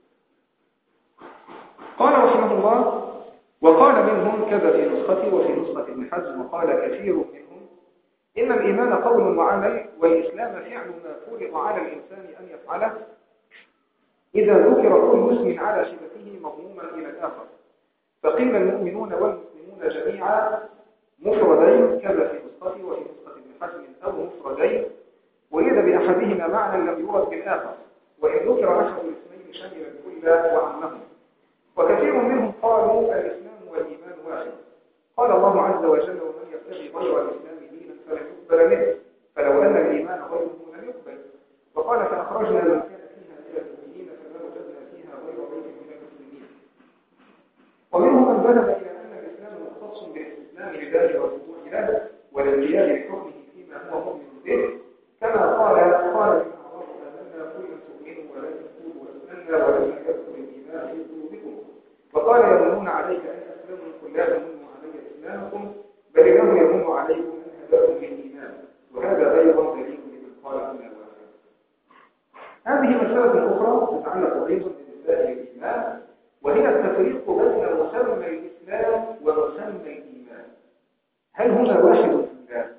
قال رحمه الله: وقال منهم كذا في نسختي وفي نسخة ابن حزم، وقال كثير منهم إن الإيمان قول وعمل، والإسلام فعل ما فرض على الإنسان أن يفعله إذا ذكر كل اسم على شبهه مضموما إلى الآخر. فقيل المؤمنون والمسلمون جميعا مفردين كذا في نسختي وفي نسخة ابن حزم، أو مفردين ولد بأحدهما معنى لم يرد بالآخر، وإن ذكر أحد الاسمين شمل الكل وعمهم. وكثير منهم قالوا الإسلام والإيمان واحد. قال الله عز وجل: ومن يبتغي غير الإسلام دينا فلن يقبل منه، فلو أن الإيمان غيره لم يقبل. وقال: فأخرجنا من كان فيها إلى المؤمنين فما وجدنا فيها غير بيت من المسلمين. ومنهم من ذهب إلى أن الإسلام مختص بالاستسلام لله والخضوع له والانقياد لحكمه فيما هو مؤمن به، كما قال من أعراب آمنا قل لم تؤمنوا ولكن قولوا أسلمنا ولما يدخل الإيمان في قلوبكم. وقال: يمنون عليك أن أسلموا، قل لا تمنوا علي إسلامكم بل إنه يمن عليكم أن هداكم للإيمان، وهذا أيضا دليل لمن قال إنا واحد. هذه مسألة أخرى تتعلق أيضا بمسائل الإيمان، وهي التفريق بين مسمى الإسلام ومسمى الإيمان. هل هما واحد في الله؟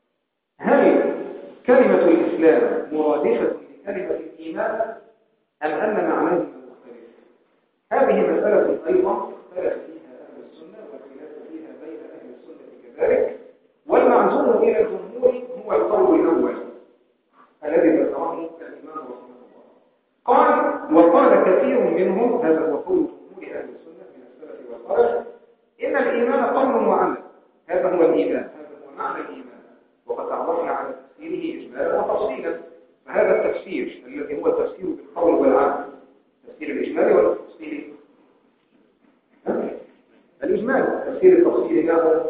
هل كلمة الإسلام مرادفة لكلمة الإيمان أم أن معناهما مختلف؟ هذه مسألة أيضا اختلف فيها أهل السنة والخلاف فيها بين أهل السنة كذلك، والمعزوم إلى الجمهور هو القول الأول الذي ذكره الإمام رحمه الله. قال: وقال كثير منهم، هذا هو قول جمهور أهل السنة من السلف والخلف، إن الإيمان قول وعمل. هذا هو الإيمان، هذا هو معنى الإيمان، وقد تعرفنا على تفسيره إجمالا وتفصيلا. فهذا التفسير الذي هو التفسير بالقول والعمل، التفسير الإجمالي ولا التفسير الإجمالي؟ التفسير التفصيلي له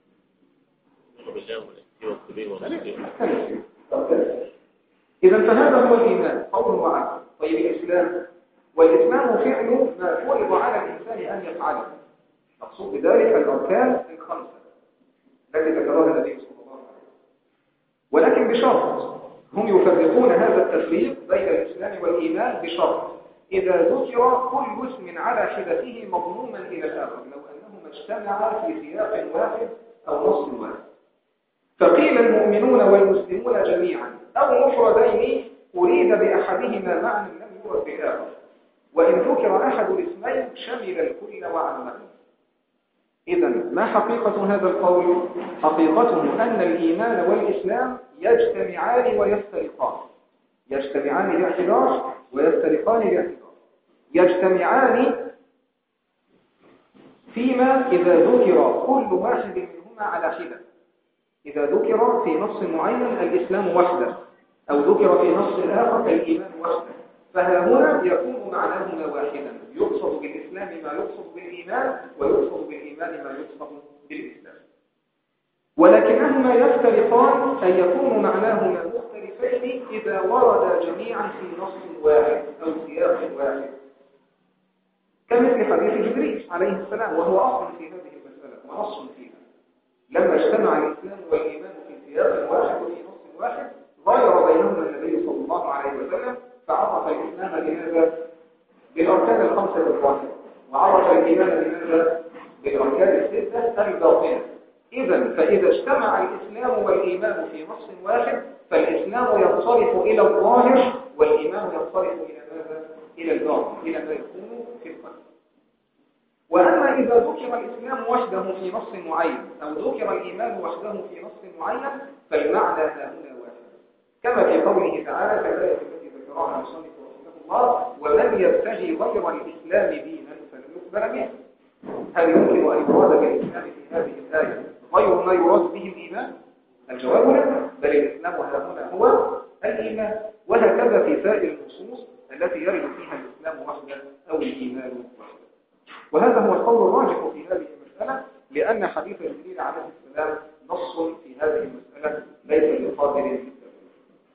إذا فهذا هو الإيمان قول وعمل. طيب الإسلام، والإسلام فعل ما فرض على الإنسان أن يفعله، مقصود بذلك الأركان الخمسة التي ذكرها النبي صلى الله عليه وسلم، ولكن بشرط. هم يفرقون هذا التفريق بين الإسلام والإيمان بشرط: إذا ذكر كل اسم على حدته مضموما إلى الآخر، لو أنهما اجتمعا في سياق واحد أو نص واحد. فقيل المؤمنون والمسلمون جميعا أو مفردين أريد بأحدهما معنى لم يرد بالآخر، وإن ذكر أحد الاسمين شمل الكل وعمه. إذن ما حقيقة هذا القول؟ حقيقته أن الإيمان والإسلام يجتمعان ويفترقان، يجتمعان باعتبار ويفترقان باعتبار. يجتمعان فيما إذا ذكر كل واحد منهما على حدة. إذا ذكر في نص معين الإسلام وحده، أو ذكر في نص آخر الإيمان وحده، فهنا يكون معناهما واحدا، يقصد بالإسلام ما يقصد بالإيمان، ويقصد بالإيمان ما يقصد بالإسلام. ولكنهما يفترقان أن يكون معناهما مختلفين إذا ورد جميعا في نص واحد أو سياق واحد، كمثل حديث جبريل عليه السلام، وهو أصل في هذه المسألة ونص فيها. لما اجتمع الإسلام والإيمان في سياق واحد وفي نص واحد غير بينهما النبي صلى الله عليه وسلم، فعرف الإسلام بماذا؟ بالأركان الخمسة الظاهرة، وعرف الإيمان بماذا؟ بالأركان الستة الباطنة. فإذا اجتمع الإسلام والإيمان في نص واحد فالإسلام ينصرف إلى الظاهر، والإيمان ينصرف إلى ماذا؟ إلى الباطن، إلى ما يكون في القلب. وأما إذا ذكر الإسلام وحده في نص معين أو ذكر الإيمان وحده في نص معين فالمعنى هنا واحد، كما في قوله تعالى في الآية التي ذكرها المصنف رحمه الله: ومن يبتغي غير الإسلام دينا فلن يقبل منه. هل يمكن أن يراد بالإسلام في هذه الآية غير ما يراد به الإيمان؟ الجواب لا، بل الإسلام هنا هو الإيمان، وهكذا في سائر النصوص التي يرد فيها الإسلام وحده أو الإيمان وحده. وهذا هو القول الراجح في هذه المسألة، لأن حديث جبريل عليه السلام نص في هذه المسألة ليس بقادر في التأويل.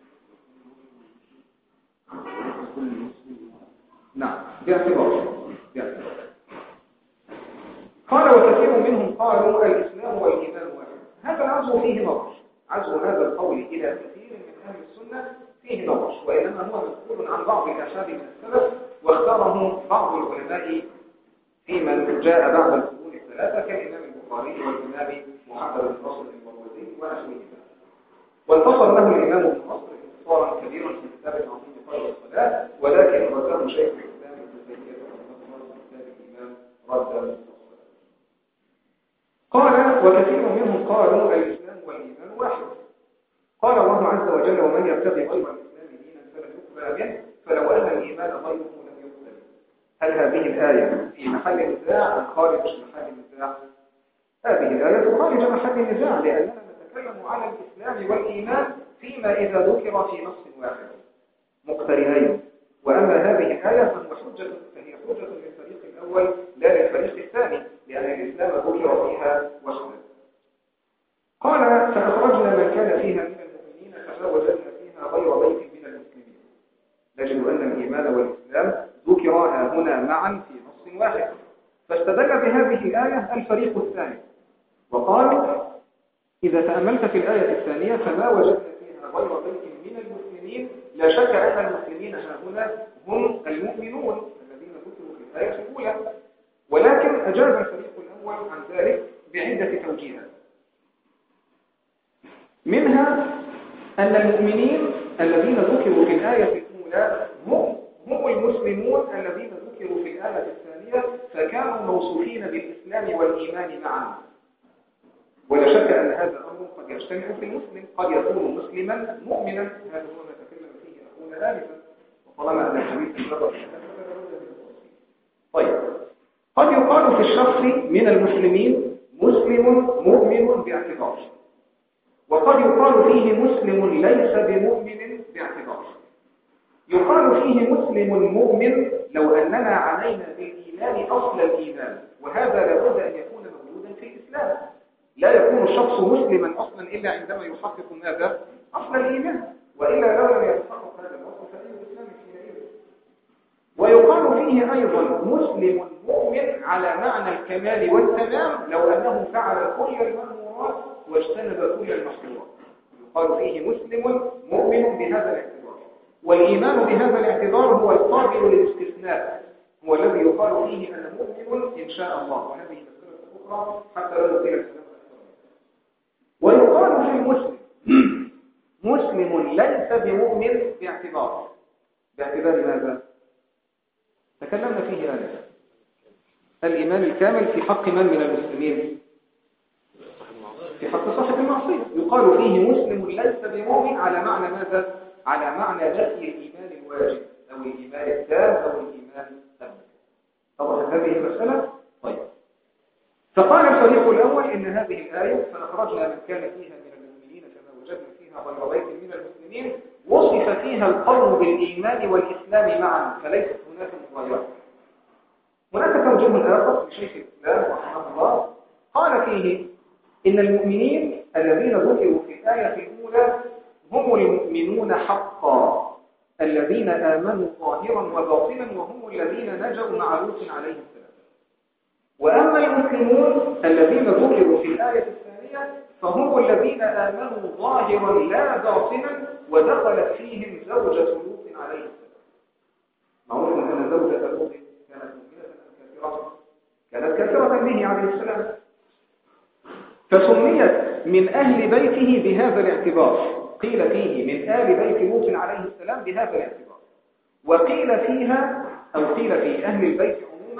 نعم، باعتبار. قال: وكثير منهم قالوا الإسلام والإيمان واحد. هذا العزو فيه نظر، عزو هذا القول إلى كثير من أهل السنة فيه نظر، وإنما هو مسؤول عن بعض الأشهاد من السلف، واختاره بعض العلماء في من جاء بعد القرون الثلاثة كالإمام البخاري والإمام محمد بن نصر المروزي ونحوهما. وانتصر له الإمام ابن نصر انتصارا كبيرا في كتاب عظيم قدر الصلاة، ولكن رده شيخ الإسلام ابن تيمية رحمه الله في كتاب الإمام ردا. قال: وكثير منهم قالوا الإسلام والإيمان واحد. قال الله عز وجل: ومن يبتغي غير الإسلام دينا فلن يقبل منه فلو أن الإيمان غيره لم يقبل. هل هذه الآية في محل نزاع أم خارج محل نزاع؟ هذه الآية خارج محل النزاع، لأننا نتكلم على الإسلام والإيمان فيما إذا ذكر في نص واحد مقترنين. وأما هذه الآية فهي حجة للفريق الأول لا للفريق الثاني، لأن الإسلام ذكر فيها وحده. قال: فأخرجنا من كان فيها من المؤمنين فما وجدنا فيها غير بيت من المسلمين. نجد أن الإيمان والإسلام ذكرا هنا معا في نص واحد، فاستدل بهذه الآية الفريق الثاني وقال: إذا تأملت في الآية الثانية فما وجدنا فيها غير بيت من المسلمين، لا شك أن المسلمين هنا هم المؤمنون الذين ذكروا في الآية الأولى، ولكن أجاب الفريق الأول عن ذلك بعدة توجيهات. منها أن المؤمنين الذين ذكروا في الآية الأولى هم المسلمون الذين ذكروا في الآية الثانية، فكانوا موصوفين بالإسلام والإيمان معا. ولا شك أن هذا الأمر قد يجتمع في المسلم، قد يكون مسلما مؤمنا، هذا هو ما تكلم فيه أخونا آنفا، وطالما أن الحديث سبق. طيب، قد يقال في الشخص من المسلمين مسلم مؤمن باعتبار، وقد يقال فيه مسلم ليس بمؤمن باعتبار. يقال فيه مسلم مؤمن لو أننا عنينا بالإيمان أصل الإيمان، وهذا لابد أن يكون موجودا في الإسلام. لا يكون الشخص مسلما أصلا إلا عندما يحقق ماذا؟ أصل الإيمان، وإلا لو لم يتحقق هذا الأصل فإن الإسلام حينئذ. ويقال فيه أيضا مسلم مؤمن على معنى الكمال والتمام لو أنه فعل كل المأمورات واجتنب كل المحظورات. يقال فيه مسلم مؤمن بهذا الاعتبار. والإيمان بهذا الاعتبار هو القابل للاستثناء، هو الذي يقال فيه أنا مؤمن إن شاء الله، وهذه مسألة أخرى حتى لا نطيل الكلام. ويقال في المسلم مسلم ليس بمؤمن باعتبار ماذا؟ تكلمنا فيه آنفا. الإيمان الكامل في حق من المسلمين؟ في حق صاحب المعصية. يقال فيه مسلم ليس بمؤمن على معنى ماذا؟ على معنى نفي الإيمان الواجب أو الإيمان التام أو الإيمان التام. طبعا هذه المسألة. طيب، فقال الفريق الأول إن هذه الآية فأخرجنا من كان فيها من المؤمنين كما وجدنا فيها غير بيت من المسلمين وصف فيها القول بالإيمان والإسلام معا، فليست هناك مغايرة. هناك توجيه آخر لشيخ الإسلام رحمه الله قال فيه إن المؤمنين الذين ذكروا في الآية الأولى هم المؤمنون حقا الذين آمنوا ظاهرا وباطنا وهم الذين نجوا مع لوط عليه السلام. وأما المسلمون الذين ذكروا في الآية الثانية فهم الذين آمنوا ظاهرا لا باطنا ودخلت فيهم زوجة لوط عليه السلام. معروف أن زوجة لوط كانت مؤمنة أم كافرة؟ كانت كافرة به عليه السلام، فسميت من أهل بيته بهذا الاعتبار. قيل فيه من آل بيت لوط عليه السلام بهذا الاعتبار، وقيل فيها أو قيل في أهل البيت عموما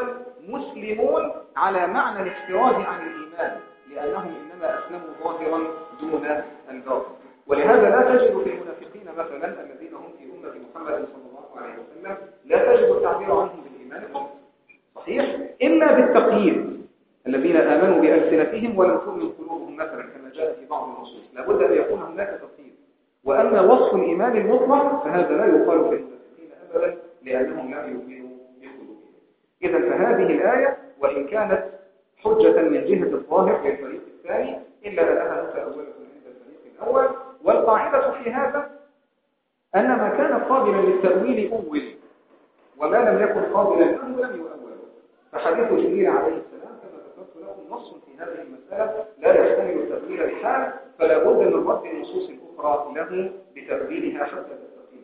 مسلمون على معنى الاحتراز عن الإيمان، لأنهم إنما أسلموا ظاهرا دون الباطن. ولهذا لا تجد في المنافقين مثلا الذين هم في أمة محمد صلى الله عليه وسلم لا تجد التعبير عنهم بالإيمان صحيح إلا بالتقييد، الذين آمنوا بألسنتهم ولم تؤمن قلوبهم مثلا كما جاء في بعض النصوص، لابد أن يكون هناك تقييد. وأما وصف الإيمان المطلق فهذا لا يقال في المنافقين أبدا، لأنهم لا يؤمنوا بقلوبهم. إذا فهذه الآية وإن كانت حجة من جهة الظاهر للفريق الثاني إلا أنها متأولة عند الفريق الأول. والقاعدة في هذا أن ما كان قابلا للتأويل أول، وما لم يكن قابلا له لم يؤول. فحديث جبريل عليه السلام كما ذكرت لكم نص في هذه المسألة لا يحتمل التأويل بحال، فلا بد من رد النصوص الأخرى له بتأويلها حتى تستقيم.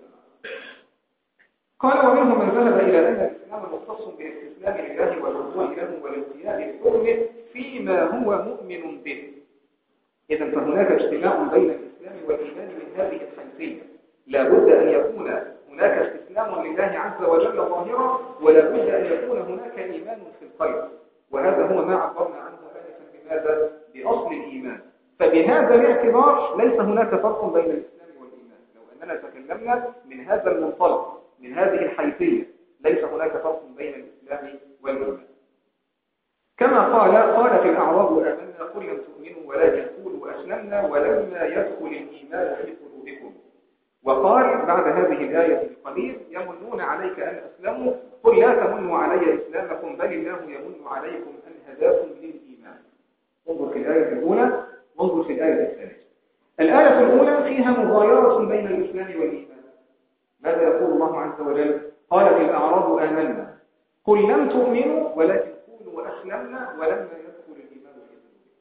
قال ومنهم من ذهب إلى أن الإسلام مختص بالاستسلام لله والرجوع له والانقياد لحكمه فيما هو مؤمن به. إذا فهناك اجتماع بين الإسلام والإيمان من هذه الحيثية، لا بد أن يكون هناك استسلام لله عز وجل ظاهرا، ولا بد أن يكون هناك إيمان في القلب، وهذا هو ما عبرنا عنه آنفا بماذا؟ بأصل الإيمان. فبهذا الاعتبار ليس هناك فرق بين الإسلام والإيمان، لو أننا تكلمنا من هذا المنطلق من هذه الحيثية ليس هناك فرق بين الإسلام والإيمان. كما قالت الأعراب آمنا قل لم تؤمنوا ولكن قولوا أسلمنا ولما يدخل الإيمان في قلوبكم. وقال بعد هذه الآية بقليل يمنون عليك أن أسلموا قل لا تمنوا علي إسلامكم بل الله يمن عليكم أن هداكم للإيمان. انظر في الآية الأولى وانظر في الآية الثانية. الآية الأولى فيها مغايرة بين الإسلام والإيمان. ماذا يقول الله عز وجل؟ قالت الأعراب آمنا قل لم تؤمنوا ولكن قولوا أسلمنا ولما يدخل الإيمان في قلوبكم.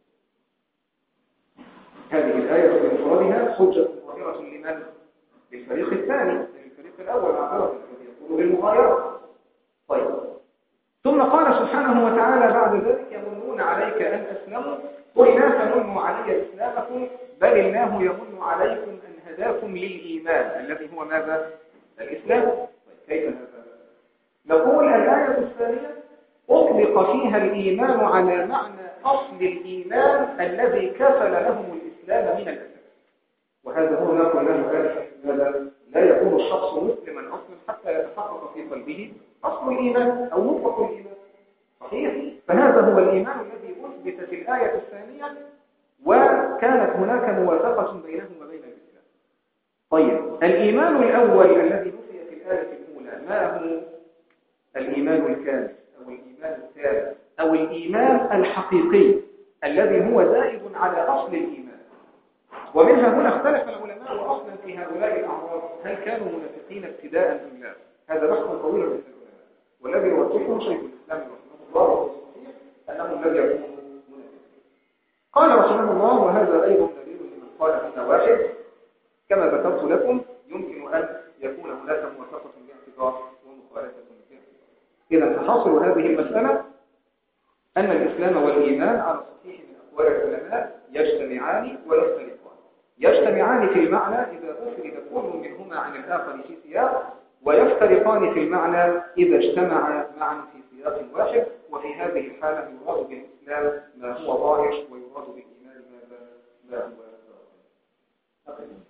هذه الآية بمفردها حجة ظاهرة لمن؟ للفريق الثاني، للفريق الأول معذرة الذي يقول بالمغايرة. طيب ثم قال سبحانه وتعالى بعد ذلك يمنون عليك أن أسلموا قل لا تمنوا علي إسلامكم بل الله يمن عليكم أن هداكم للإيمان الذي هو ماذا؟ الإسلام. طيب كيف هذا؟ نقول الآية الثانية أطلق فيها الإيمان على معنى أصل الإيمان الذي كفل لهم الإسلام من الأساس، وهذا هو ما قلناه آنفا، لا يكون الشخص مسلما أصلا حتى يتحقق في قلبه أصل الإيمان أو مطلق الإيمان. صحيح؟ فهذا هو الإيمان الذي أثبت في الآية الثانية وكانت هناك موافقة بينه وبين الإسلام. طيب الإيمان الأول الذي نفي في الآية الأولى ما هو؟ الإيمان الكامل أو الإيمان الثالث أو الإيمان الحقيقي الذي هو زائد على أصل الإيمان. ومنها هنا اختلف العلماء أصلا في هؤلاء الأعراب هل كانوا منافقين ابتداء أم لا؟ هذا بحث طويل من العلماء، والذي يرجحه شيخ الإسلام رحمه الله والصحيح أنهم لم يكونوا منافقين. قال رحمه الله وهذا أيضا دليل لمن قال أن واحد كما ذكرت لكم يمكن أن يكون هناك موافقة باعتبار ومخالفة باعتبار. إذا فحاصل هذه المسألة أن الإسلام والإيمان على صحيح من أقوال العلماء يجتمعان ويختلفان. يجتمعان في المعنى إذا أفرد كل منهما عن الآخر في سياق، ويفترقان في المعنى إذا اجتمعا معا في سياق واحد. وفي هذه الحالة يراد بالإسلام ما هو ظاهر ويراد بالإيمان ما هو باطن.